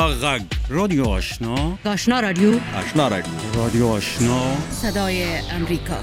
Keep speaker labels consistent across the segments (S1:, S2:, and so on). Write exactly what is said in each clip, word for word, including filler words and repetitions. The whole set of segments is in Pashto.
S1: غږ رادیو آشنا
S2: آشنا رادیو
S1: آشنا رادیو رادیو آشنا
S2: صدای امریکا.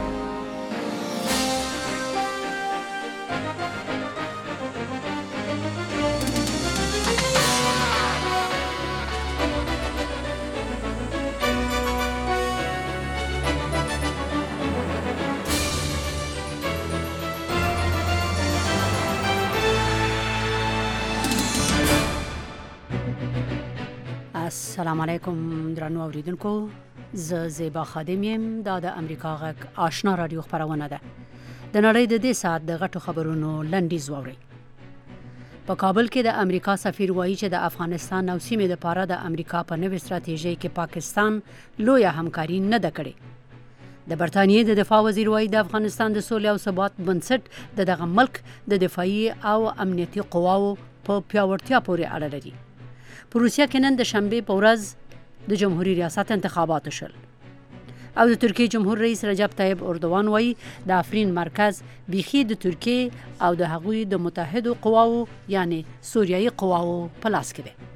S2: السلام علیکم درنو اوریدونکو، زه زیبا خادم یم. دا د امریکا غږ آشنا رادیو خبرونه ده. د نړۍ د دې ساعت د غټو خبرونو لنډیز واورئ. په کابل کې د امریکا سفیر وایي چې د افغانستان او سیمې لپاره د امریکا په نوې ستراتیژۍ کې پاکستان لویه همکاري نه ده کړې. د برتانیې د دفاع وزیر وایي د افغانستان د سولې او ثبات بنسټ د دغه ملک د دفاعي او امنیتي قواو په پیاوړتیا پورې اړه لري. په روسیه کې نن د شنبې په ورځ د جمهوریت ریاست انتخابات شول او د ترکیې جمهور رئیس رجب طیب اردوغان وایي د افرین مرکز بیخي د ترکیې او د هغوی د متحدو قواو یعنی سوریایي قواو په لاس کې دی.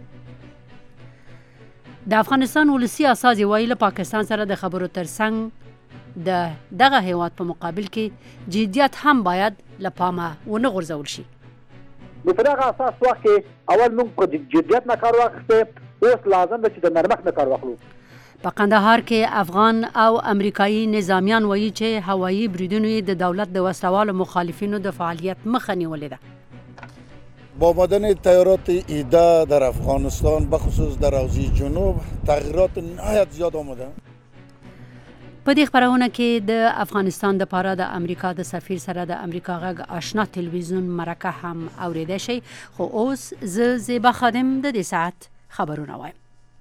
S2: د افغانستان ولسی اساس وایي له پاکستان سره د خبرو ترڅنګ د دغه هیواد په مقابل کې جدیت هم باید له پامه ونه غورځول شي.
S3: نو په دغه اساس وخت کې اول موږ په جدیت نه کار واخیسته، اوس لازم ده چې د نرمښت نه کار واخلو.
S2: په قندهار کې افغان او امریکایي نظامیان وایي چې هوایي بریدونو د دولت د وسلوالو مخالفینو د فعالیت مخه نیولې ده.
S4: با آمدن تیارات ایده در افغانستان بخصوص در حوزه جنوب تغییرات نهایت زیاد آمده.
S2: په دې خبرونه کې د افغانستان د لپاره د امریکا د سفیر سره د امریکا غږ آشنا تلویزیون مرکه هم اوریدای شي. خو اوس زه زیبا خادم د دې ساعت خبرونه وایم.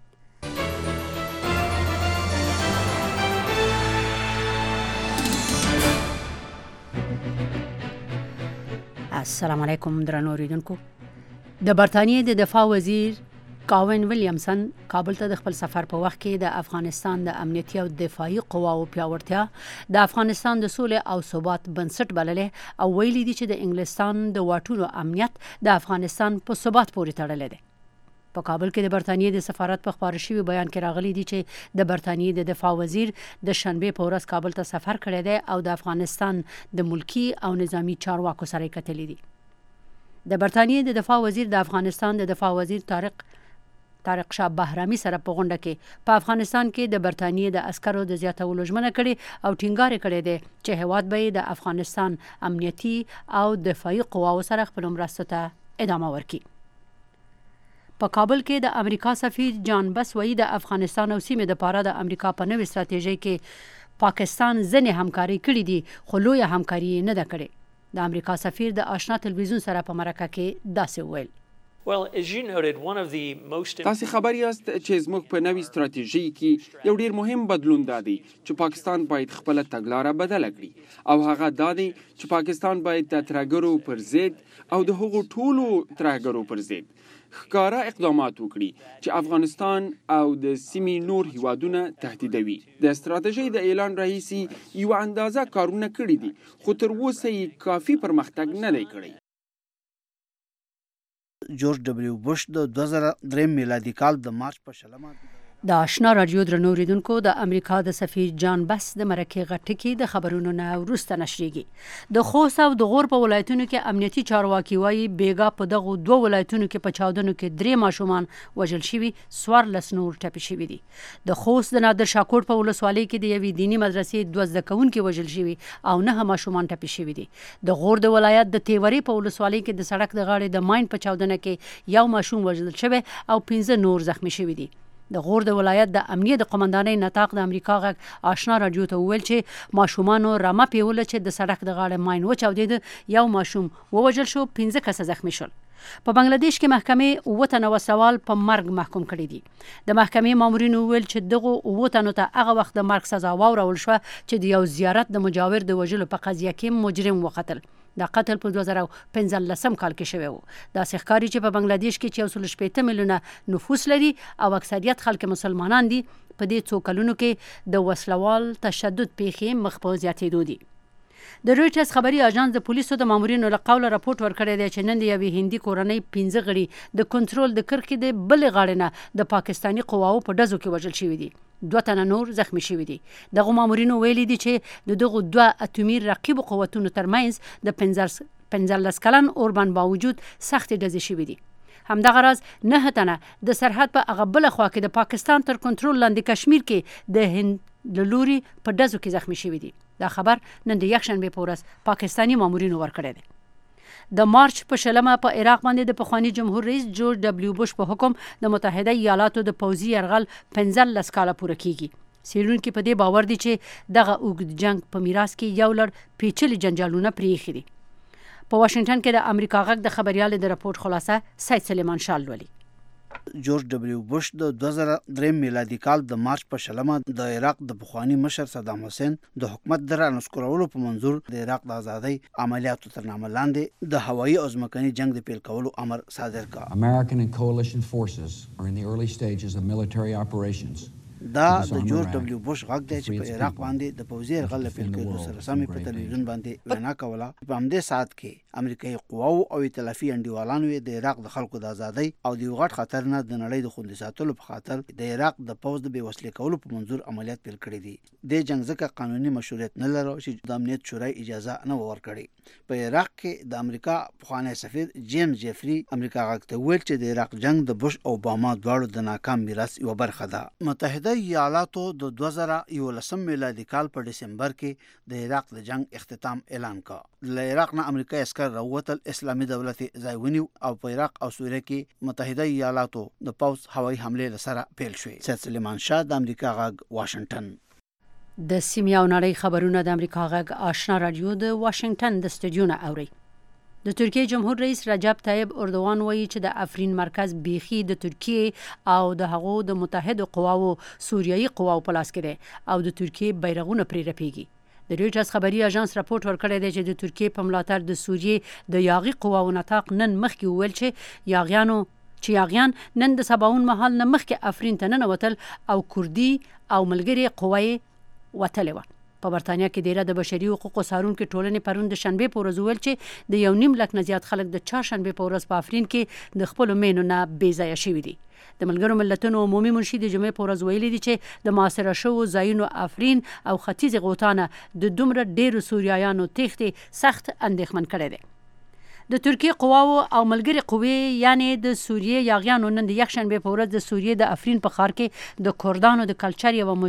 S2: السلام علیکم درنو اوریدونکو. د برتانیې د دفاع وزیر کاوین ویلیامسن کابل ته د خپل سفر په وخت کې د افغانستان د امنیتي او دفاعي قواو پیاوړتیا د افغانستان د سولې او ثبات بنسټ بللې او ویلي دي چې د انګلستان د واټونو امنیت د افغانستان په ثبات پورې تړلی دی. په کابل کې د برتانیې د سفارت په خبر شوی بیان کې راغلي دي چې د برتانیې د دفاع وزیر د شنبې په ورځ کابل ته سفر کړی دی او د افغانستان د ملکی او نظامی چارواکو سره کتلي دي. د برتانیې د دفاع وزیر د افغانستان د دفاع وزیر طارق طارق شاه بهرامي سره په غونډه کې په افغانستان کې د برتانیې د عسکرو د زیاتولو ژمنه کړې او ټینګار کړی دی چې هیواد به د افغانستان امنیتي او دفاعي قواو سره خپل مرستو ته ادامه ورکړي. په کابل کې د امریکا سفیر جان بس وایي د افغانستان او سیمې لپاره د امریکا په نوې ستراتیژۍ کې پاکستان ځنې همکاري کړې دي خو لویه همکاري نه ده کړې. د امریکا سفیر د آشنا تلویزیون سره په مرکه کې داسې وویل.
S5: تاسو خبر یاست چې زموږ په نوې ستراتیژۍ کې یو ډیر مهم بدلون دادی چې پاکستان باید خپل تګلاره بدله کړي او هغه دادی چې پاکستان باید د ترهګرو پر ضد او د هغو ټولو ترهګرو پر ضد ښکارا اقدامات وکړي چې افغانستان او د سیمې نور هیوادونه تهدیدوي. د ستراتیژۍ د اعلان رئیسي یو اندازه کارونه کړي دي خو تر اوسه یې کافي پرمختګ نه دی کړی.
S6: جورج ډبلیو بوش د دوه زره درې میلادي کال د مارچ په شلمه
S2: د آشنا رادیو درنو اوریدونکو د امریکا د سفیر جان بس د مرکې غټکی د خبرونو نه وروسته نشریږي. د خوست او د غور په ولایتونو کې امنیتي چارواکي وایي بیګا په دغه دوه ولایتونو کې په چاودنو کې درې ماشومان وژل شوي، څوارلس نور ټپي شوي دي. د خوست د نادر شاکوټ په ولسوالۍ کې د یوې دیني مدرسې دوه زده کوونکي وژل شوي او نه ماشومان ټپي شوي دي. د غور د ولایت د تیوري په ولسوالۍ کې د سړک د غاړې د ماین په چاودنه کې یو ماشوم وژل شوی او پنځه نور زخمی شوي دي. د غور د ولایت د امنیه د قومندانۍ نطاق د امریکا غږ آشنا رادیو ته وویل چې ماشومانو رمه پیوله چې د سړک د غاړې ماین وچاودېده، یو ماشوم ووژل شو، پنځه کسه زخمی شول. په بنگلاديش کې محکمې اووه تنه وسوال په مرګ محکوم کړي دي. د محکمې مامورینو ویل چې دغه اووه تنو ته هغه وخت د مرګ سزا واورول شوه چې د یو زیارت د مجاور د وژلو په قضیه کې مجرم وقتل. دا قتل په دوه زره پنځلسم کال کې شوی و. داسې ښکاري چې په بنگلاديش کې چې یو سل شپېته میلیونه نفوس لري او اکثریت خلک مسلمانان دي، په دې څو کلونو کې د وسلوال تشدد پیښې مخ په زیاتېدو دي. د رویټرز خبري اژانس د پولیسو د مامورینو له قوله راپورټ ورکړی دی چې نن د یوې هندي کورنۍ پنځه غړي د کنټرول د کرښې د بلې غاړې نه د پاکستاني قواو په ډزو کې وژل شوي دي. دوه تنه نور زخمی شوي دي. دغه مامورینو ویلي دي چې د دغو دوه اتومي رقیبو قوتونو ترمنځ د پنځلس کلن اوربان باوجود سختې ډزې شوي دي. همدغه راز نه تنه د سرحد په هغه بله خوا کې د پاکستان تر کنټرول لاندې کشمیر کې د هند له لوري په ډزو کې زخمی شوي دي. دا خبر نن د یکشنبې په ورځ پاکستاني مامورینو ورکړی دی. د مارچ په شلمه په عراق باندې د پخواني جمهور رئیس جورج ډبلیو بوش په حکم د متحده ایالاتو د پوځي یرغل پنځلس کاله پوره کیږي. څېړونکي په دې باور دي چې دغه اوږد جنگ په میراث کې یو لړ پیچلي جنجالونه پرېښي دي. په واشنگټن کې د امریکا غږ د خبريال د راپورټ خلاصه سید سلیمان شاه لولي.
S6: جورج ډبلیو بوش د دوه زره درې میلادي کال د مارچ په شلمه د عراق د پخواني مشر صدام حسین د حکومت د رانسکورولو په منظور د عراق د آزادۍ عملیاتو تر نامه لاندې د هوایي او ځمکني جنگ د پیل کولو امر صادر کړ.
S7: American and coalition forces are in the early stages of military operations.
S6: دا د جورج ډبلیو بوش غږ دی چې په عراق باندې د پوځي یرغل له پیل کېدو سره سمې په تلویزیون باندې وینا کوله. په همدې ساعت کې امریکایي قواو او ائتلافي انډیوالانو د عراق د خلکو د ازادۍ او د یو غټ خطر نه د نړۍ د خوندي ساتلو په خاطر د عراق د پوځ د بې وسلې کولو په منظور عملیات پیل کړي دي. د جنګ ځکه قانوني مشروعیت نه لري چې د امنیت شورای اجازه نه ورکړي. په عراق کې د امریکا پخوانی سفیر جیمز جیفری امریکا غږ ته ویل چې د عراق جنگ د بوش او اوباما دواړو د ناکام میراث یوه برخه ده. متحده ایالاتو د دوه زره یولسم میلادي کال په ډسمبر کې د عراق د جنگ اختتام اعلان کړ. له عراق نه امریکایي عسکر راووتل، اسلامي دولت ځای ونیو او په عراق او سوریه کې متحده ایالاتو د پوځ هوایي حملې سره پیل شوې. سید سلیمان شاه د امریکا غږ واشنگټن.
S2: د سیمې او نړۍ خبرونه د امریکا غږ آشنا رادیو د واشنگټن د سټډیو نه اوري. د ترکیې جمهور رئیس رجب طیب اردوغان وایي چې د افرین مرکز بیخي د ترکیې او د هغو د متحده قواو سوریایي قواو په لاس کې دی او د ترکیې بیرغونه پرې رپیږي. د رویټرز خبري اژانس راپورټ ورکړی دی چې د ترکیې په ملاتړ د سوریې د یاغي قواو نطاق نن مخکې وویل چې یاغیانو چې یاغیان نن د سباون مهال نه مخکې افرین ته ننوتل او کردي او ملګري قوای وتلې وه. په برتانیا کې ډیره د بشري حقوقو څارونکو ټولنې پرون د شنبې په ورځ وویل چې د یو نیم لک نه زیات خلک د چهارشنبې په ورځ په افرین کې د خپلو مینو نه بې ځایه شوي دي. د ملګرو ملتونو عمومي منشي د جمعې په ورځ ویلي دي چې د محاصره شوو ځایونو افرین او ختیځ غوطه نه د دومره ډیرو سوریایانو تېښتې سخت اندېښمن کړی دی. د ترکیې قواو او ملګري قوې یعنی د سوریې یاغیانو نن د یکشنبې په ورځ د سوریې د افرین په ښار کې د کردانو د کلچر یوه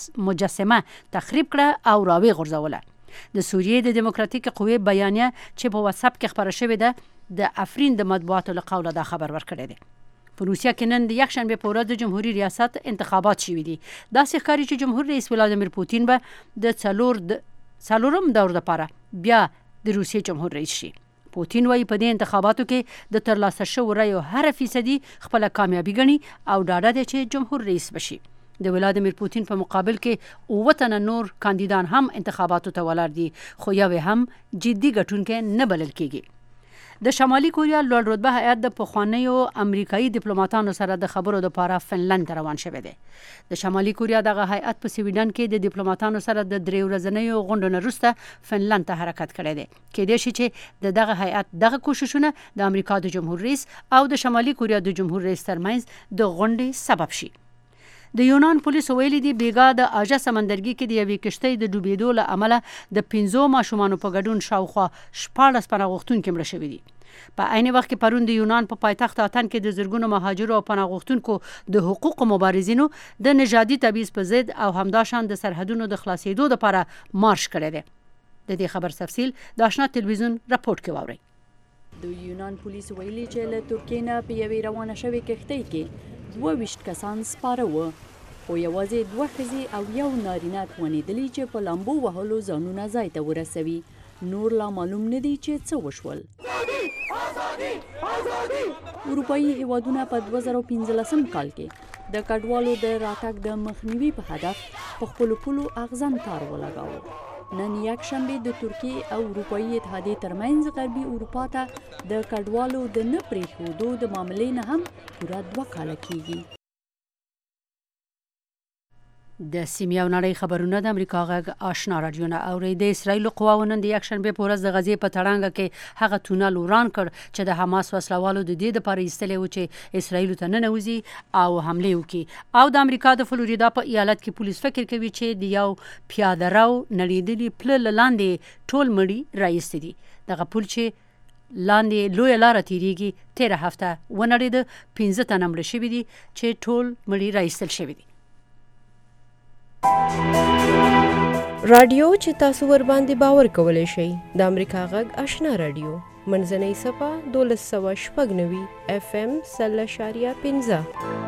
S2: مجسمه تخریب کړه او راویې غورځوله. د سوریې د دیموکراتیکې قوې بیانیه چې په واتساپ کې خپره شوې ده د افرین د مطبوعاتو له قوله دا خبر ورکړی دی. په روسیه کې نن د یکشنبې په ورځ د جمهوریت ریاست انتخابات شوي دي. داسې ښکاري چې جمهور رئیس ولادیمیر پوتین به د څلور د څلورم دور دپاره بیا د روسیې جمهور رئیس شي. پوتین وایي په دې انتخاباتو کې د ترلاسه شوو رایو هر فیصدي خپله کامیابي ګڼي او ډاډه دی چې جمهور رئیس بشي. د ولادیمیر پوتین په مقابل کې اووه تنه نور کاندیدان هم انتخاباتو ته ولاړ دي خو یو هم جدي ګټونکی نه بلل کیږي. د شمالي کوریا لوړ رتبه هیات د پخوانیو امریکایي ډیپلوماټانو سره د خبرو لپاره فنلند ته روان شوی دی. د شمالي کوریا دغه هیات په سویډن کې د ډیپلوماټانو سره د درې ورځنیو غونډو نه وروسته فنلند ته حرکت کړی دی. کېدای شي چې د دغه هیات دغه کوششونه د امریکا د جمهور رئیس او د شمالي کوریا د جمهور رئیس ترمنځ د غونډې سبب شي. د یونان پولیسو ویلي دي بیګا د اژه سمندرګي کې د یوې کشتۍ د ډوبېدو له امله د پنځو ماشومانو په ګډون شاوخوا شپاړس پناه غوښتونکي مړه شوي دي. په عین وخت کې پرون د یونان په پایتخت اتن کې د زرګونو مهاجرو او پناه غوښتونکو د حقوقو مبارزینو د نژادي تبعیض په ضد او همداشان د سرحدونو د خلاصېدو لپاره مارش کړی دی. د دې خبر تفصیل د آشنا تلویزیون راپورټ کې واورئ.
S8: د یونان پولیس ویلي چې له ترکیې نه په یوې روانه شوې کښتۍ کې دوه ویشت کسان سپاره وو خو یوازې دوه ښځې او یو نارینه توانېدلي چې په لامبو وهلو ځانونه ځای ته ورسوي. نور لا معلوم نه دی چې څه وشول. اروپایي هیوادونه په دوه زره پنځلسم کال کې د کډوالو د راتګ د مخنیوي په هدف په خپلو پولو اغزن تار ولګاوه. نن یکشنبې د ترکیې او اروپایي اتحادیې ترمنځ غربي اروپا ته د کډوالو د نه پرېښودو د معاملې نه هم پوره دوه کاله کیږي.
S2: د سیمې او نړۍ خبرونه د امریکا غږ آشنا رادیو نه اوري. د اسرایل قواو نن د یک شنبه په ورځ د غزې په تړانګه کې هغه تونل وران کړ چې د حماس وسلوالو د دې لپاره ایستلې و چې اسرایل ته ننوځي او حمله وکړي. او د امریکا د فلوریدا په ایالت کې پولیس فکر کوي چې د یو پیاده رو نړیدلې پل لاندې ټول مړي راایستي دي. دغه پل چې لاندې لوی لار تیریږي تیره هفته ونړید، پنځه تنه مړه شوي دي چې ټول مړي راایستل شوي دي.
S9: رادیو چې تاسو ور باندې باور کولای شئ د امریکا غږ آشنا رادیو منځنۍ صفه دولس سوه شپږ نوي اف ام سل اشاریه پنځه.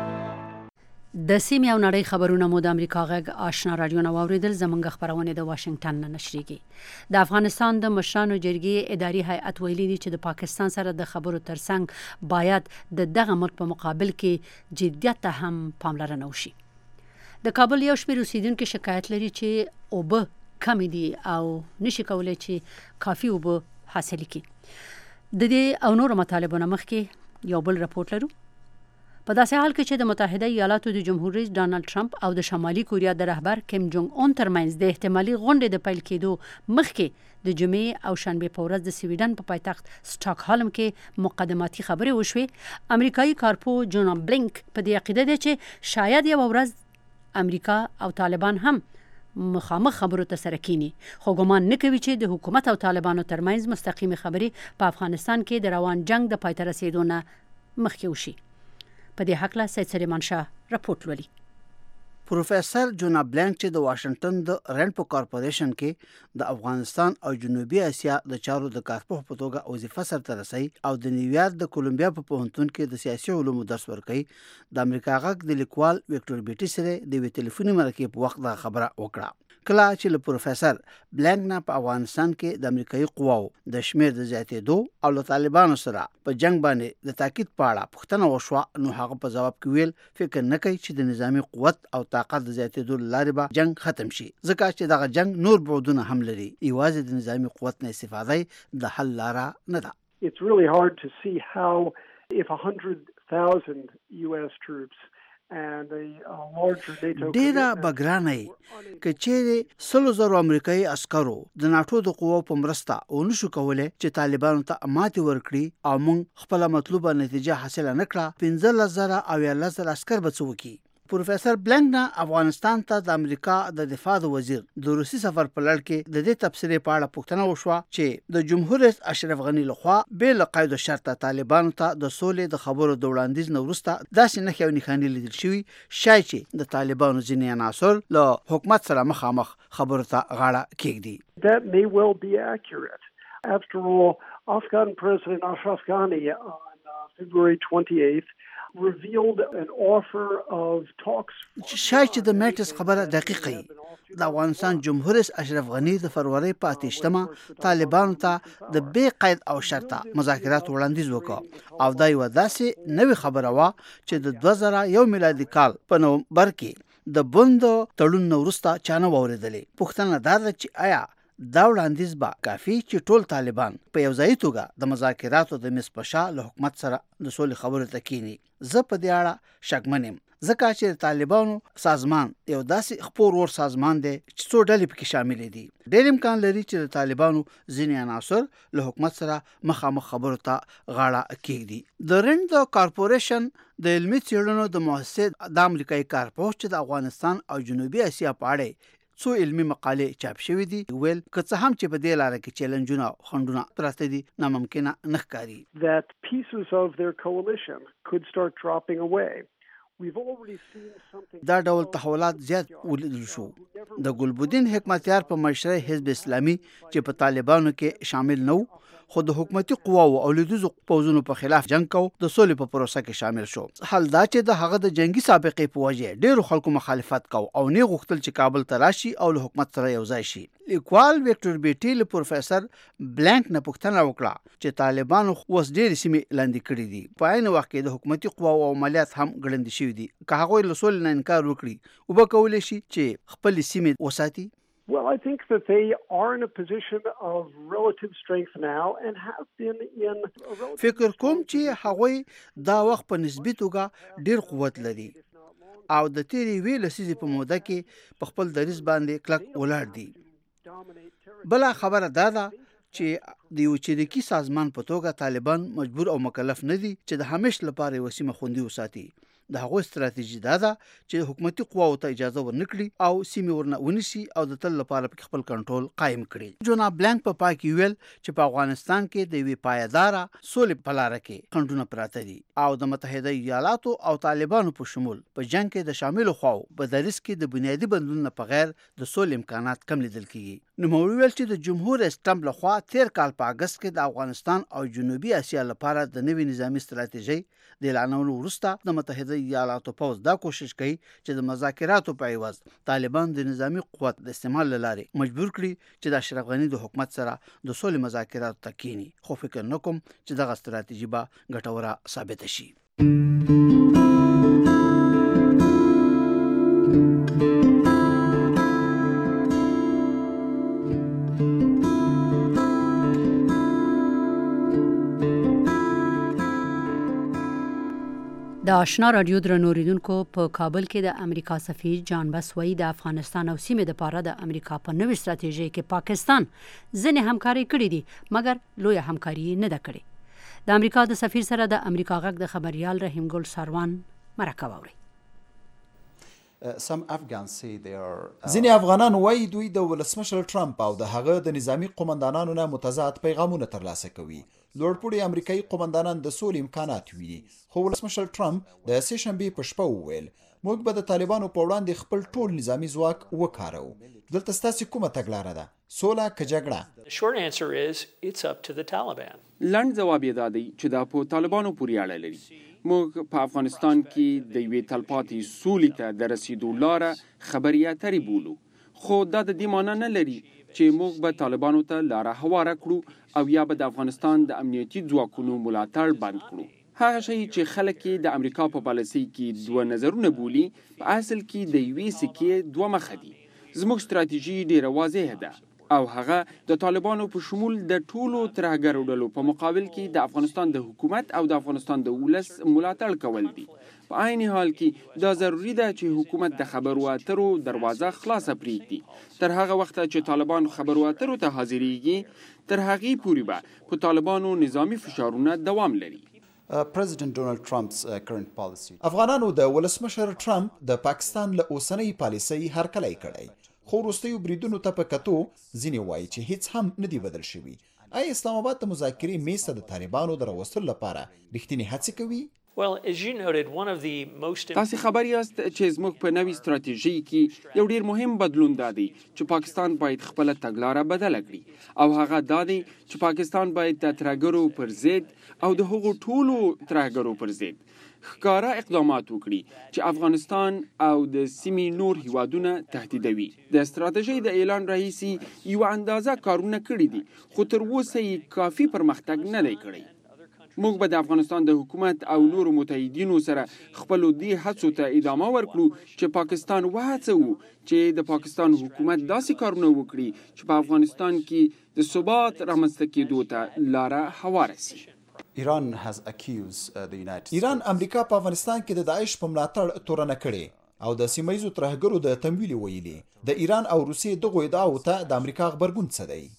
S2: د سیمې او نړۍ خبرونه مو د امریکا غږ آشنا رادیو نه واوریدل. زموږ خبرونه د واشنگټن نه نشریږي. د افغانستان د مشرانو جرګې اداري هیئت ویلي دي چې د پاکستان سره د خبرو ترڅنګ باید د دغه ملک په مقابل کې جدیت ته هم پاملرنه وشي. د کابل یو شمېر اوسیدونکو شکایت لري چې اوبه کمې دي او نشي کولای چې کافي اوبه حاصل کړي. د دې او نورو مطالبو نه مخکې یو بل راپورټ لرو. په داسې حال کې چې د متحده ایالاتو د جمهور رئیس ډانلډ ټرمپ او د شمالي کوریا د رهبر کیم جونګ اون ترمنځ د احتمالي غونډې د پیل کېدو مخکې د جمعې او شنبې په ورځ د سویډن په پایتخت سټاکهولم کې مقدماتي خبرې وشوې. امریکایي کارپو جون بلینک په دې عقیده دی چې شاید یو ورځ امریکا او طالبان هم مخامخ خبرو ته سره کینی، خو ګمان نه کوي چې د حکومت او طالبانو ترمنځ مستقیمه خبرې په افغانستان کې د روان جنگ د پای ته رسیدو نه مخکې وشي. په دې حق له سید سلیمان شاه راپورټ لولي.
S6: پروفیسور جون بلینک چې د واشنگټن د رینډ په کارپوریشن کې د افغانستان او جنوبي اسیا د چارو د کارپوه په توګه وظیفه سرته رسوي او د نیویارک د کولمبیا په پوهنتون کې د سیاسي علومو درس ورکوي، د امریکا غږ د لیکوال ویکټور بیټي سره د یوې ټلیفوني مرکې په وخت دا خبره وکړه. کله چې له پروفیسور بلینک نه په افغانستان کې د امریکایي قواو د شمیر د زیاتېدو او له طالبانو سره په جنگ باندې د تاکید په اړه پوښتنه وشوه، نو هغه په ځواب کې ویل فکر نه کوي چې د نظامی قوت او طاقت د زیاتېدو لارې به جنگ ختم شي، ځکه چې دغه جنگ نور بعدونه هم لري. یوازې د نظامی قوت نه استفاده د حل لاره نه ده.
S10: It's really hard to see how if one hundred thousand U S troops
S6: ډیره بګرانه که چیرې سلو زرو امریکایي عسکرو د ناټو د قوو په مرسته او نشو کولای چې طالبانو ته ماتې ورکړي او موږ خپل مطلوبه نتیجه حاصله نکړه، پنځه زره او یا لس عسکر به څه وکړي. پروفیسور بلینک نه افغانستان ته د امریکا د دفاع د وزیر د روسي سفر په لړ کې د دې تبصرې په اړه پوښتنه وشوه چې د جمهور رئیس اشرف غنی لخوا بې له قید شرطه طالبانو ته د سولې د خبرو د وړاندیز نه وروسته داسې نښې او نښانې لیدل شوي شاید چې د طالبانو ځینې عناصر له حکومت سره مخامخ خبرو ته غاړه کېږدي.
S10: That may well be accurate. After all, Afghan President Ashraf Ghani on uh, February twenty-eighth revealed an offer of talks.
S6: شاید چې د میټس خبره دقیقه وي. د افغانستان جمهور رئیس اشرف غنی د فروری په اتهشتمه طالبانو ته د بې قید او شرطه مذاکرات وړاندیز وکړ او دا یو داسې نوې خبره وه چې د دوه زره یو میلادي کال په نومبر کې د بند تړون نه وروسته چا نه واورېدلې. پوښتنه دا ده چې آیا دا وړاندیز به کافي چې ټول طالبان په یو ځای توګه د مذاکراتو د میز په شا له حکومت سره د سولې خبرو ته کینی؟ زه په دې اړه شکمن یم، ځکه چې طالبانو سازمان یو داسې خپور ور سازمان دی چې څو ډلې پکې شامل دي. ډېر امکان لري چې د طالبانو ځینې عناصر له حکومت سره مخامخ خبرو ته غاړه کېږدي. د رینډ د کارپوریشن د علمي څېړنو د مؤسسې د امریکایي کارپوه چې د افغانستان او جنوبي اسیا په اړه څو علمي مقالې چاپ شوي دي ویل که څه هم چې په دې لاره کې چیلنجونه او خنډونه پراته دي ناممکنه نه ښکاري.
S10: That pieces of their coalition could start dropping away. We've already seen something.
S6: دا ډول تحولات زیات ولیدل شو. د ګلبدین حکمتیار په مشرۍ حزب اسلامي چې په طالبانو کې شامل نه و خو د حکومتي قواو او لیدوزو پوځونو په خلاف جنگ کو د سولې په پروسه کې شامل شو. حال دا چې د هغه د جنگي سابقې په وجه ډیرو خلکو مخالفت کو او نه غوښتل چې کابل ته راشي او له حکومت سره یو ځای شي. لیکوال ویکټور بیټي له پروفیسور بلینک نه پوښتنه وکړه چې طالبانو اوس ډېرې سیمې لاندې کړي دي، په عین وخت کې د حکومتي قواو او عملیات هم ګړندي شوي دي. که هغوی له سولې نه انکار وکړي وبه کولی شي چې خپلې سیمې وساتي؟
S10: Well, I think that they are in a position of relative strength now and have been in a relative
S6: فکر کوم چې هغوی دا وخت په نسبي توګه ډیر قوت لري او د تیرې وی لسیزې په موده کې په خپل دریځ باندې کلک ولاړ دي. بل خبره دا ده چې د یو چریکي سازمان په توګه طالبان مجبور او مکلف نه دي چې د همیش لپاره یو سیمه خوندي وساتي. د هغوی ستراتیژي دا ده چې حکومتي قواو ته اجازه ورنکړي او سیمې ورنه ونیسي او د تل لپاره په خپل کنټرول قایم کړي. جناب بلانک په پا کې ویل چې په افغانستان کې د یوې پایداره سولې په لاره کې خنډونه پراته دي او د متحده ایالاتو او طالبانو په شمول په جنگ کې د شاملو خواو په دریځ کې د بنیادي بدلون په غیر د سولې امکانات کم لیدل کیږي. نو مو ویل چې د جمهور رئیس ټرمپ لخوا تیر کال په اگست کې د افغانستان او جنوبي اسیا لپاره د نوې نظامی ستراتیژي د اعلانولو وروسته د متحده ایالاتو پوز دا کوشش کوي چې د مذاکراتو په عوض طالبان د نظامی قوت د استعمال لاره مجبور کړي چې د اشرف غنی د حکومت سره د سولې مذاکرات تکینی. خو فکر نکوم چې دغه ستراتیژي به ګټوره ثابت شي.
S2: د آشنا رادیو درنو اوریدونکو په کابل کې د امریکا سفیر جان بسوی د افغانستان او سیمې د پاره د امریکا په نوې ستراتیژي کې پاکستان ځنې همکاري کړې دي مګر لوی همکاري نه ده کړې. د امریکا د سفیر سره د امریکا غږ د خبريال رحیم ګل ساروان مرکه واوري.
S11: ځینې افغانان وایي دوی د ولسمشر ټرمپ او د هغه د نظامی قومندانانو نه متضاد پیغامونه ترلاسه کوي. لوړپوړي امریکایي قومندانان د سولې امکانات ویني، خو ولسمشر ټرمپ د سې شنبې په شپه وویل موږ به د طالبانو په وړاندې خپل ټول نظامی ځواک وکارو. دلته ستاسو کومه تګلاره ده؟ سوله که جګړه؟
S5: لنډ جواب یې دا دی چې دا په طالبانو پورې اړه لري. موږ په افغانستان کې د یوې تلپاتې سولې ته د رسیدو لاره خبرې اترې بولو، خو دا د دې معنی نه لري چې موږ به طالبانو ته لاره هواره کړو او یا به د افغانستان د امنیتي ځواکونو ملاتړ بند کړو. هغه شی چې خلک د امریکا په پالیسۍ کې دوه نظرونه بولي په اصل کې د یوې سکې دوه مخه دي. زموږ ستراتیژي ډیره واضحه ده او هغه د طالبانو په شمول د ټولو ترهګرو ډلو په مقابل کې د افغانستان د حکومت او د افغانستان د ولس ملاتړ کول دي. په عین حال کې دا ضروری ده چې حکومت د خبرو اترو دروازه خلاصه پرېږدي. تر هغه وخته چې طالبان خبرو اترو ته حاضرېږي تر هغې پورې به په طالبانو نظامی فشارونه دوام لري.
S11: افغانانو د ولسمشر ټرمپ د پاکستان له اوسنۍ پالیسۍ هرکلی کړی، خو وروستیو بریدونو ته په کتو ځینې وایي چې هیڅ هم نه دی بدل شوي. آیا اسلام آباد د مذاکرې میز ته د طالبانو د راوستلو لپاره رښتینې هڅې کوي؟
S5: تاسې خبر یاست چې زموږ په نوې ستراتیژي کې یو ډیر مهم بدلون دا دی چې پاکستان باید خپله تګلاره بدله کړي او هغه دا دی چې پاکستان باید د ترهګرو پر ضد او د هغو ټولو ترهګرو پر ضد ښکاره اقدامات وکړي چې افغانستان او د سیمې نور هیوادونه تهدیدوي. د ستراتیژۍ د اعلان راهیسي یوه اندازه کارونه کړي دي، خو تر اوسه یې کافي پرمختګ نه دی کړی. موږ به د افغانستان د حکومت او نورو متحدینو سره خپلو دې هڅو ته ادامه ورکړو چې پاکستان وهڅوو چې د پاکستان حکومت داسې کارونه وکړي چې په افغانستان کې د ثبات رامنځته کېدو ته لاره هواره سي.
S11: ایران امریکا په افغانستان کې د داعش په ملاتړ تورنه کړې او د سیمه ییزو ترهګرو د تمویل ویلي. د ایران او روسیې دغو ادعاو ته د امریکا غبرګون څه دی؟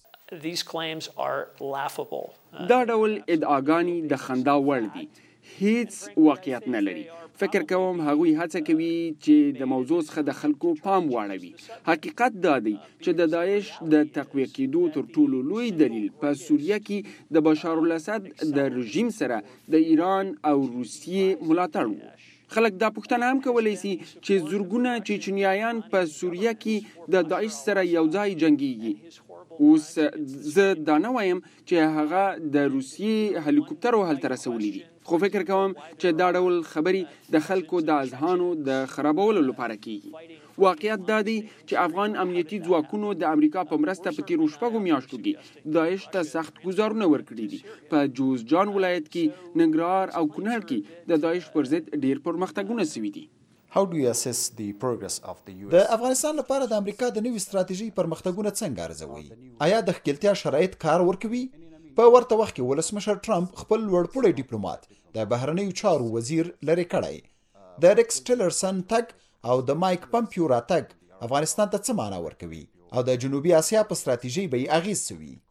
S5: دا ډول ادعاګانې د خندا وړ دي، هیڅ واقعیت نه لري. فکر کوم هغوی هڅه کوي چې د موضوع څخه د خلکو پام واړوي. حقیقت دا دی چې د داعش د تقویه کېدو تر ټولو لوی دلیل په سوریه کې د بشار الاسد د رژیم سره د ایران او روسیې ملاتړ و. خلک دا پوښتنه هم کولی شي چې زرګونه چچنیایان په سوریه کې د داعش سره یو ځای جنګیږي. اوس زه دا نه وایم چې هغه د روسیې هلیکوپټرو هلته رسولي دي، خو فکر کوم چې دا ډول خبرې د خلکو د اذهانو د خرابولو لپاره کیږي. واقعیت دا دی چې افغان امنیتي ځواکونو د امریکا په مرسته په تیرو شپږو میاشتو کې داعش ته سخت ګزارونه ورکړي دي. په جوزجان ولایت کې، ننګرهار او کونړ کې د داعش پر ضد ډیر پرمختګونه سوي دي.
S11: How do you assess the progress of the U S? د افغانستان لپاره د امریکا د نوې ستراتیژۍ پرمختګونه څنګه ارزوي؟ آیا د ښکېلتیا شرایط کار ورکوي؟ په ورته وخت کې ولسمشر ټرمپ خپل لوړپوړی ډیپلومات د بهرنیو چارو وزیر لرې کړی. د ریکس ټیلرسن تګ او د مایک پمپیو راتګ افغانستان ته څه معنا ورکوي او د جنوبي اسیا په ستراتیژي به یې اغیز څه وي؟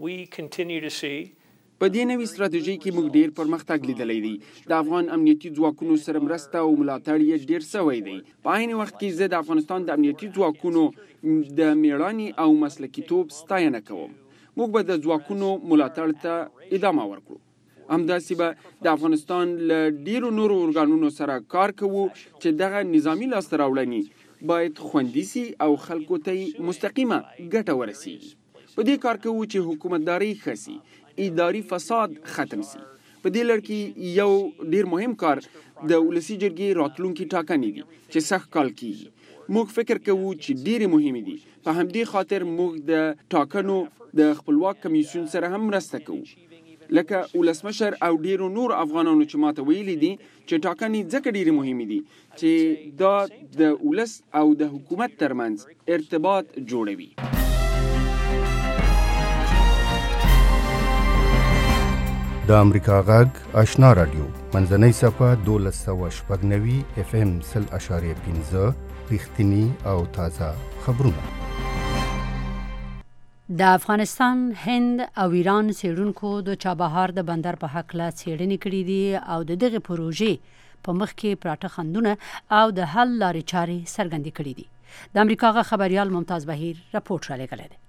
S5: په دې نوې ستراتیژۍ کې موږ ډېر پرمختګ لیدلی دی. د افغان امنیتي ځواکونو سره مرسته او ملاتړ یې ډېر سوی دی. په عین وخت کې زه د افغانستان د امنیتي ځواکونو د میړانې او مسلکیتوب ستاینه کوم. موږ به د ځواکونو ملاتړ ته ادامه ورکړو. همداسې به د افغانستان له ډېرو نورو ارګانونو سره کار کوو چې دغه نظامي لاسته راوړنې باید خوندي سي او خلکو ته مستقیمه ګټه ورسیږي. په دې کار کوو چې حکومتداري ښه سي، اداري فساد ختم سي. په دې لړ کې یو ډیر مهم کار د ولسی جرګې راتلونکي ټاکنې دي چې سخت کال کیږي. موږ فکر کوو چې ډیر مهم دي. په همدې خاطر موږ د ټاکنو د خپلواک کمیسیون سره هم مرسته کوو. لکه ولسمشر او ډیرو نور افغانانو چې ماته ویلي دي چې ټاکنې ځکه ډیرې مهمې دي چې دا د ولس او د حکومت ترمنځ ارتباط جوړوي.
S12: د امریکا غږ آشنا رادیو منځنۍ صفحه دولس سوه شپږ نوي اف ام سل اشاریه پنځه رښتیني او تازه خبرونه.
S2: د افغانستان، هند او ایران څېړونکو د چابهار د بندر په هکله څېړنې کړې دي او د دغې پروژې په مخ کې پراته خنډونه او د حل لارې چارې څرګندې کړې دي. د امریکا غږ خبریال ممتاز بهیر راپورټ رالیږلی دی.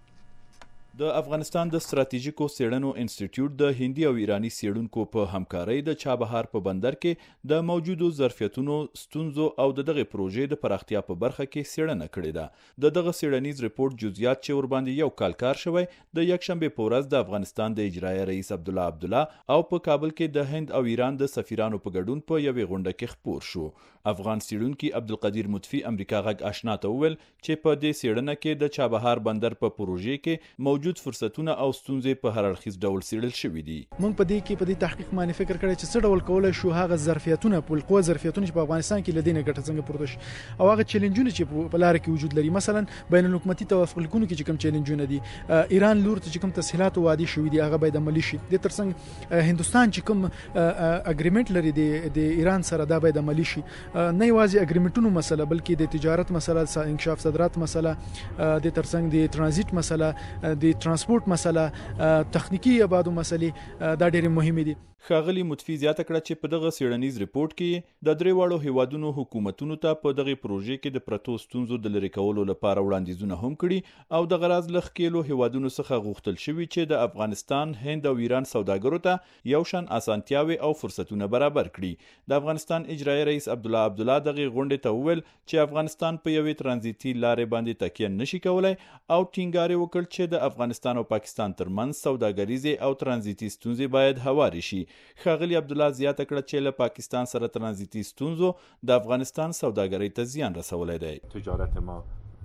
S13: د افغانستان د ستراتیژیکو څېړنو انسټیټیوټ د هندي او ایرانی څېړونکو په همکارۍ د چابهار په بندر کې د موجودو ظرفیتونو، ستونزو او د دغه پروژې د پراختیا په برخه کې څېړنه کړې ده. د دغه څېړنیز ریپورت جزئیات چې ورباندې یو کال کار شوی د یکشنبې په ورځ د افغانستان د اجرایه رئیس عبدالله عبدالله او په کابل کې د هند او ایران د سفیرانو په ګډون په یوې غونډه کې خپور شو. افغان څېړونکي عبدالقدیر مطفي امریکا غږ آشنا ته وویل چې په دې څېړنه کې د چابهار بندر په پروژې کې موجود فرصتونه او ستونزې په هر اړخیز ډول څېړل شوي دي.
S14: موږ په دې کې په دې تحقیق باندې فکر کړی چې څه ډول کولای شو هغه ظرفیتونه په القوه ظرفیتونه چې په افغانستان کې لدینه ګټه څنګه پورته شي او هغه چیلنجونه چې په لار کې وجود لري. مثلا بین الحکومتي توافق لیکونو کې چې کوم چیلنجونه دي، ایران لور ته چې کوم تسهیلات وادي شوي دي هغه باید عملي شي. د ترڅنګ هندستان چې کوم اګریمنت لري د ایران سره دا باید عملي شي. نه یوازې اګریمنټونو مسله بلکې د تجارت مسله، انکشاف صادرات مسله، د ترڅنګ د ترانزیت مسله، د ترانسپورت مسله، تخنیکی آبادو مسلې دا ډېرې مهمې دي.
S13: ښاغلي مطفي زیاته کړه چې په دغه څېړنیز ریپورت کې د درې واړو هیوادونو حکومتونو ته په دغه پروژې کې د پرتو ستونزو د لرې کولو لپاره وړاندیزونه هم کړي او د غراض له ښکېلو هیوادونو څخه غوښتل شوي چې د افغانستان، هند او ایران سوداګرو ته یو شان اسانتیاوې او فرصتونه برابر کړي. د افغانستان اجرایي رئیس عبدالله عبدالله دغه غونډې ته وویل چې افغانستان په یوې ترانزیتي لارې باندې تکیه نشي کولای او ټینګار یې وکړ چې د افغانستان او پاکستان ترمنځ سوداګریزې او ترانزیتي ستونزې باید هوارې شي. ښاغلي عبدالله زیاته کړه چې له پاکستان سره ترانزیتي ستونزو د افغانستان سوداګرۍ ته زیان رسولی دی.
S15: تجارت ما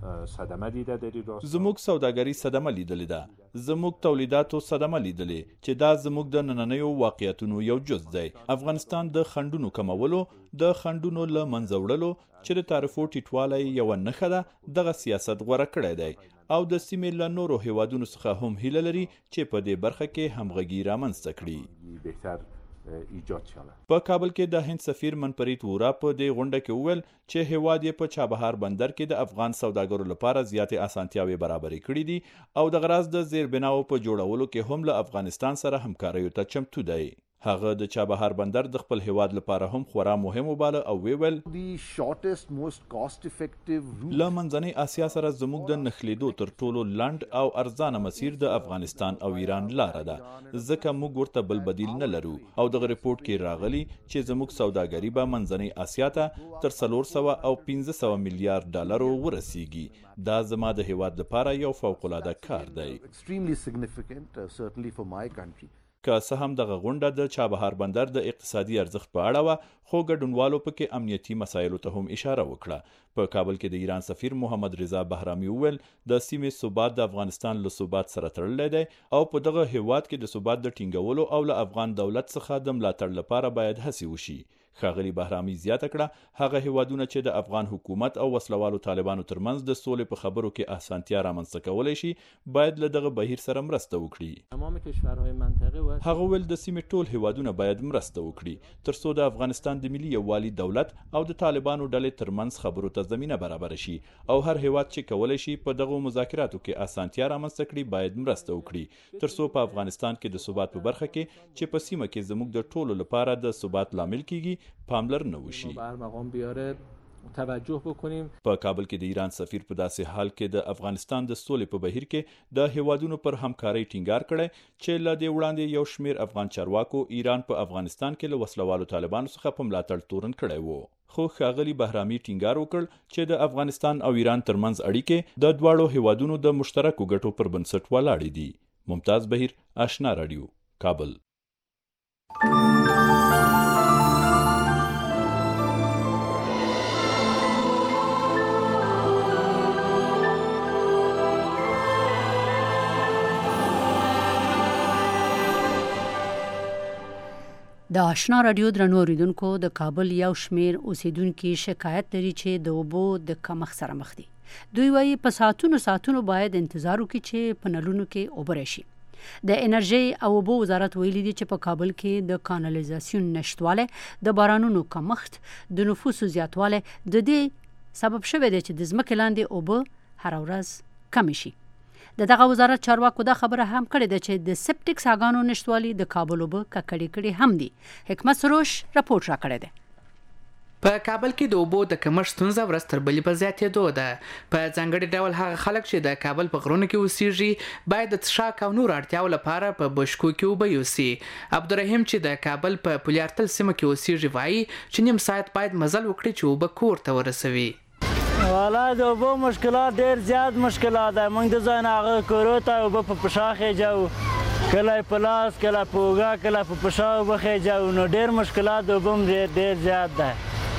S15: صدمه دیده در این راستا.
S13: زموږ سوداګري صدمه لیدلې ده، زموږ تولیداتو صدمه لیدلې چې دا زموږ د نننیو واقعیتونو یو جز دی. افغانستان د خنډونو کمولو، د خنډونو له منځه وړلو چې د تعرفو ټیټوالی یوه نښه ده دغه سیاست غوره کړی دی او د سیمې له نورو هیوادونو څخه هم هیله لري چې په دې برخه کې همغږي رامنځته کړي.
S15: بهتر ایجاد شود.
S13: په کابل کې د هند سفیر منپریت وورا په دې غونډه کې وویل چې هیواد یې په چابهار بندر کې د افغان سوداګرو لپاره زیاتې اسانتیاوې برابرې کړې دي او د غراض د زیربناو په جوړولو کې هم له افغانستان سره همکاریو ته چمتو دی. هغه د چابهار بندر د خپل هیواد لپاره هم خورا مهم وباله او ویل له منځنۍ اسیا سره زموږ د نښلېدو تر ټولو لنډ او ارزانه مسیر د افغانستان او ایران لاره ده، ځکه موږ ورته بل بدیل نه لرو. او دغه ریپورت کې راغلی چې زموږ سوداګري به منځنۍ اسیا ته تر څلور سوه او پنځه سوه میلیارډ ډالرو ورسیږي. دا زما د هیواد لپاره یو فوق العاده کار دی. که څه هم دغه غونډه د چابهار بندر د اقتصادي ارزښت په اړه وه، خو ګډونوالو پکې امنیتي مسایلو ته هم اشاره وکړه. په کابل کې د ایران سفیر محمد رضا بهرامي وویل د سیمې ثبات د افغانستان له ثبات سره تړلی دی او په دغه هیواد کې د ثبات د ټینګولو او له افغان دولت څخه د ملاتړ لپاره باید هڅې وشي. ښاغلي بهرامي زیاته کړه هغه هیوادونه چې د افغان حکومت او وسلوالو طالبانو ترمنځ د سولې په خبرو کې اسانتیا رامنځته کولی شي باید له دغه بهیر سره مرسته وکړي. هغه ویل د سیمې ټول هیوادونه باید مرسته وکړي تر څو د افغانستان د ملي یووالي دولت او د طالبانو ډلې ترمنځ خبرو ته زمینه برابر شي او هر هیواد چې کولی شي په دغه مذاکراتو کې اسانتیا رامنځته کړي باید مرسته وکړي تر څو په افغانستان کې د ثبات په برخه کې چې په سیمه کې زموږ د ټولو لپاره د ثبات لامل کیږي پاملرنه وشي.
S16: توجه بکنیم.
S13: په کابل کې د ایران سفیر په داسې حال کې د افغانستان د سولې په بهیر کې د هیوادونو پر همکارۍ ټینګار کړی چې له دې وړاندې یو شمیر افغان چارواکو ایران په افغانستان کې له وسلوالو طالبانو څخه په ملاتړ تورن کړی وو. خو ښاغلي بهرامي ټینګار وکړ چې د افغانستان او ایران ترمنځ اړیکې د دواړو هیوادونو د مشترکو ګټو پر بنسټ ولاړې دي. ممتاز بهیر، آشنا رادیو، کابل.
S2: د آشنا رادیو درنو اوریدونکو د کابل یو شمیر اوسیدونکو شکایت لري چې د اوبو د کمښت سره مخ دي. دوی وايي په ساعتونو ساعتونو باید انتظار وکړي چې په نلونو کې اوبه راشي. د انرژي او اوبو وزارت ویلي دي چې په کابل کې د کانالیزاسیون نشټواله، د بارانونو کمښت، د نفوسو زیاتواله د دې سبب شوی دی چې د ځمکې لاندې اوبه هر ورځ کم شي. د دغه وزارت چارواکو دا خبره هم کړې ده چې د سپټیک ساګانو نشټوالي د کابل اوبه ککړې کړې هم دي. حکمت سروش راپورټ راکړی دی.
S17: په کابل کې د اوبو د کمښت ستونزه ورځ تر بلې په زیاتېدو ده. په ځانګړي ډول هغه خلک چې د کابل په غرونو کې اوسېږي باید د څښاک او نورو اړتیاو لپاره په بشکو کې اوبه یوسي. عبدالرحیم چې د کابل په پولیارتل سیمه کې اوسېږي وایي چې نیم ساعت باید مزل وکړي چې اوبه کور ته ورسوي.
S18: والا د اوبو مشکلات ډېر زیات مشکلات ده. موږ د ځای نه هغه کورو ته اوبه په پښا خېجو، کله یې په لاس، کله په اوږه، کله په پښا اوبه خېجو، نو ډېر مشکلات د اوبو ډېر زیات ده.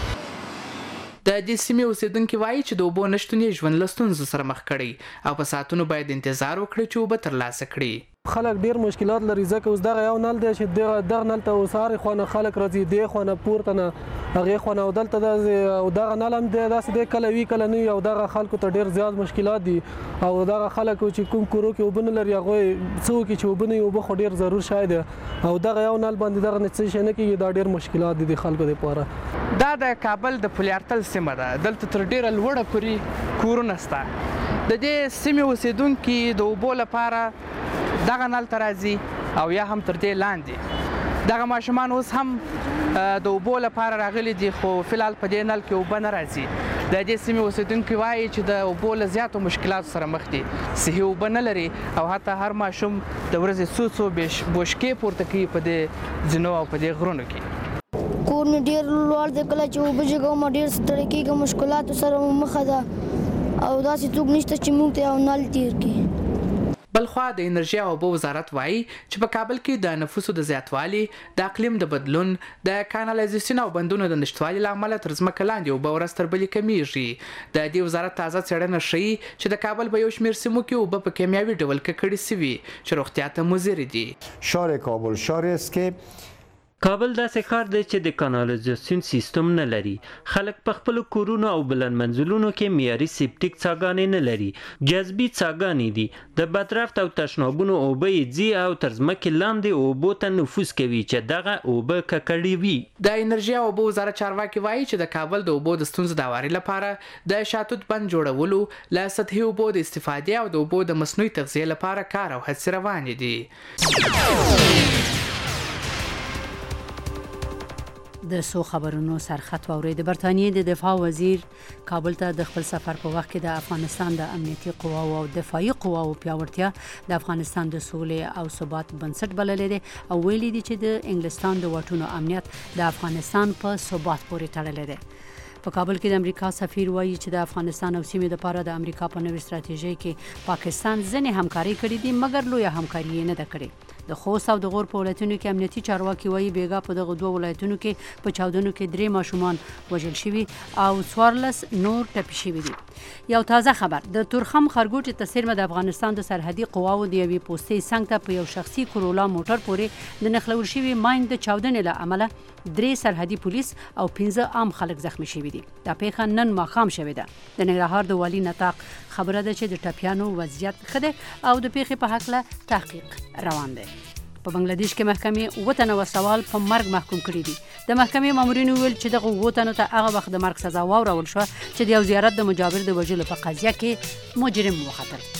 S17: د دې سیمې اوسیدونکي وایي چې د اوبو نشتون یې ژوند له ستونزو سره مخ کړی او په ساعتونو باید انتظار وکړي چې اوبه ترلاسه کړي.
S19: خلک ډیر مشکلات لري ځکه اوس دغه یو نل دی چې دغه دغه نل ته اوس هرې خوا نه خلک راځي، دې خوا نه پورته نه هغې خوا نه او دلته او دغه نل هم دی داسې دی کله وي کله نه وي او دغه خلکو ته ډیر زیات مشکلات دي. او دغه خلک چې کوم کورو کې اوبه نه لري هغوی څه وکړي چې اوبه نه وي، اوبه خو ډیر ضرور شی دی او دغه یو نل باندې دغه نه څه شی نه کېږي. دا ډیر مشکلات دي د خلکو دپاره.
S17: دا د کابل د پولیارتل سیمه ده. دلته تر ډیره لوړه پورې کورونه شته. د دې سیمې اوسیدونکي د اوبو لپاره دغه نل ته راځي او یا هم تر دې لاندې. دغه ماشومان اوس هم د اوبو لپاره راغلي دي خو فلحال په دې نل کې اوبه نه راځي. د دې سیمې اوسیدونکي وایي چې د اوبو له زیاتو مشکلاتو سره مخ دي. صحي اوبه نه لري او حتی هر ماشوم د ورځې څو څو بوشکې پورته کوي په دې ځینو او په دې غرونو کې.
S20: کور مې ډېر لوړ دی، کله چې اوبه جګوم ډېر ستړی کېږم، مشکلاتو سره مو مخه ده او داسې څوک نشته چې موږ ته یو نل تېر کړي.
S17: بلخوا د انرژي او اوبو وزارت وایي چې په کابل کې د نفوسو د زیاتوالي، د اقلیم د بدلون، د کانالیزاسیون او بندونو د نشتوالي له امله تر ځمکه لاندې اوبه ورځ تر بلې کمیږي. د دې وزارت تازه څېړنه ښیي چې د کابل په یو شمېر سیمو کې اوبه په کیمیاوي ډول ککړې سوي چې روغتیا ته مضرې دي.
S21: شهر کابل شهری است که
S22: کابل داسې ښار دی چې د کانالیزاسیون سیستم نه لري. خلک په خپلو کورونو او بلند منزلونو کې معیاري سیپټیک څاګانې نه لري. جذبي څاګانې دي. د بدرفت او تشنابونو اوبه یې ځي او تر ځمکې لاندې اوبو ته نفوذ کوي چې دغه اوبه ککړې وي.
S17: د انرژي او اوبو وزارت چارواکي وایي چې د کابل د اوبو د ستونزو د هواري لپاره د شاتوت بند جوړولو، له سطحي اوبو د استفادې او د اوبو د مصنوعي تغذیې لپاره کار او هڅې روانې دي.
S2: د سو خبرونو سرخط واوري. د برتانیې د دفاع وزیر کابل ته د خپل سفر په وخت کې د افغانستان د امنیتي قواو او دفاعي قواو پیاوړتیا د افغانستان د سولې او ثبات بنسټ بللی دی او ویلي دي چې د انګلستان د واټونو امنیت د افغانستان په ثبات پورې تړلی دی. په کابل کې د امریکا سفیر وایي چې د افغانستان او سیمې لپاره د امریکا په نوې ستراتیژۍ کې پاکستان ځینې همکاري کړې دي مګر لویه همکاري نه ده کړې. د خوست او د غور په ولایتونو کې امنیتي چارواکي وایي بیګا په دغه دوه ولایتونو کې په چاودنو کې درې ماشومان وژل شوي او څوارلس نور ټپي شوي دي. یو تازه خبر د تورخم خرګوټ ته سیرمه د افغانستان د سرحدي قواو د یوې پوستې څنګ ته په یو شخصي کرولا موټر پورې د نښلول شوي ماین د چاودنې له امله درې سرحدي پولیس او پنځه عام خلک زخمی شوي دي. دا پیښه نن ماښام شوې ده. د ننګرهار د والي نطاق خبره ده چې د ټپیانو وضعیت ښه دی او د پیښې په هکله تحقیق روان دی. په بنگلاديش کې محکمې اووه تنه وسوال په مرګ محکوم کړي دي. د محکمې مامورینو ویل چې دغه اووه تنو ته هغه وخت د مرګ سزا واورول شوه چې د یو زیارت د مجابر د وژلو په قضیه کې مجرم وختل.